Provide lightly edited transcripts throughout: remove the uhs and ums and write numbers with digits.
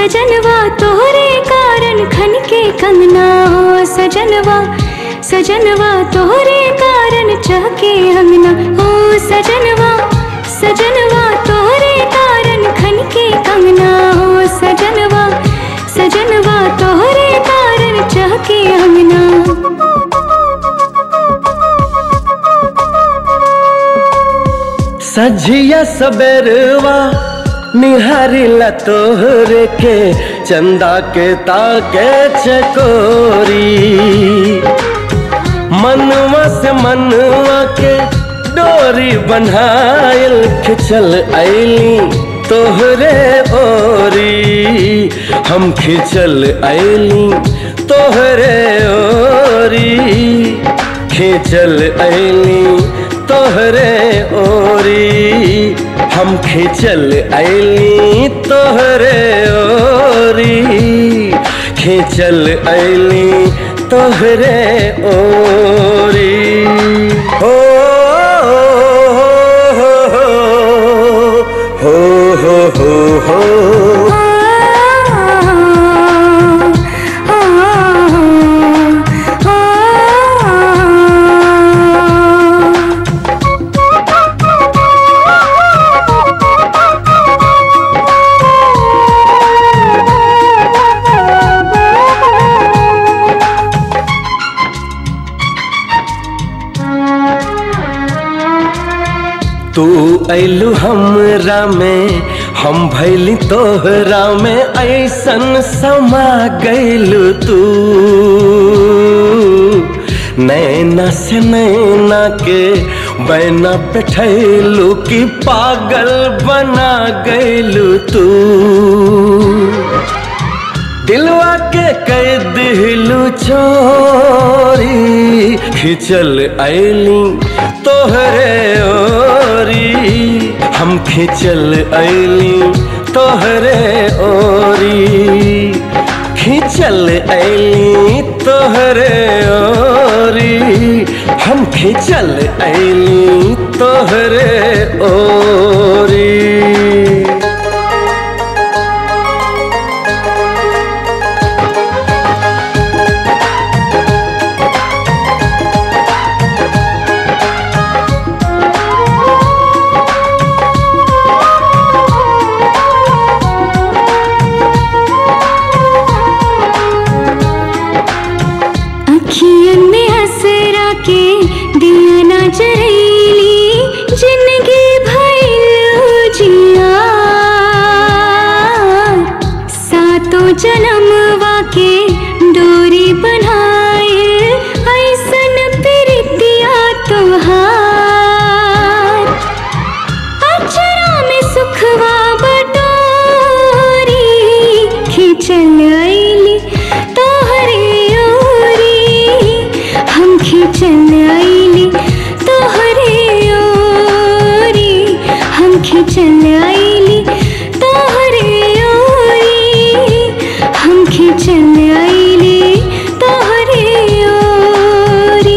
सजनवा तोहरे कारण खनके कंगना हो सजनवा, सजनवा तोहरे कारण चहके अंगना हो सजनवा, सजनवा तोहरे कारण खनके कंगना हो सजनवा, सजनवा तोहरे कारण चहके अंगना। सझिया सबेरवा निहारिला तोहरे के चंदा के ताके चकोरी, मनवा से मनवा के डोरी बन्हाइल खिंचल आइली तोहरे ओरी, हम खिंचल आइली तोहरे ओरी, खिंचल आइली तोहरे ओरी, हम खिंचल आइली तोहरे ओरी, खिंचल आइली तोहरे ओरी। हो हो हो हो तू ऐलू हमरा में हम भैली तोहरा में, ऐसन समा गैलू तू नैना से नैना के बैना बैठैलू कि पागल बना गैलू तू, दिलवा के कह दिलू चोरी, खिंचल आइली तोहरे ओरी, हम खिंचल आइली तोहरे ओरी, खिंचल आइली तोहरे ओरी, हम खिंचल आइली तोहरे ओरी। अखियन में हसरा के दिया ना चरैली, जिंदगी भइल जिया सातों जन्मवा के डोरी बनाए, ऐसन प्रीतिया तोहार, अक्षरा में सुखवा बटोरी, खिंचल आइली तोहरे ओरी, हम खिंचल आइली तोहरे ओरी, हम खिंचल आइली तोहरे ओरी, हम खिंचल आइली तोहरे ओरी।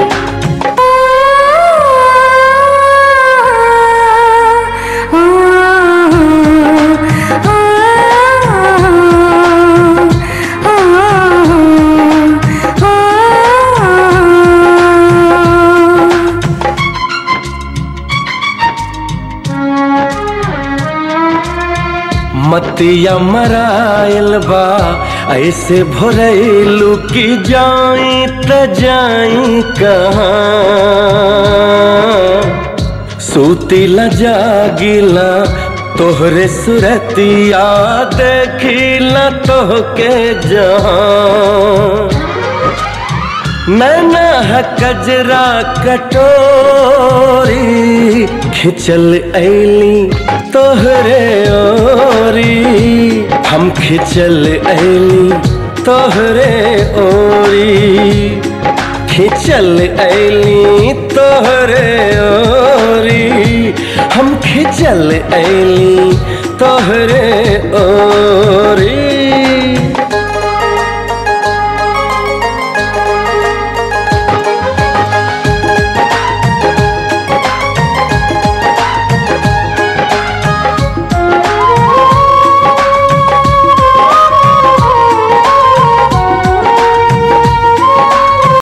मतिया मरायल बा ऐसे भोरैलू कि जाई त जाई कहाँ, सूतीला जागिला तोहरे सुरतिया, देखिला तोहके जहाँ, नैना है कजरा कटोरी, खिंचल आइली तोहरे ओरी, हम खिंचल आइली तोहरे ओरी, खिंचल आइली तोहरे ओरी, हम खिंचल आइली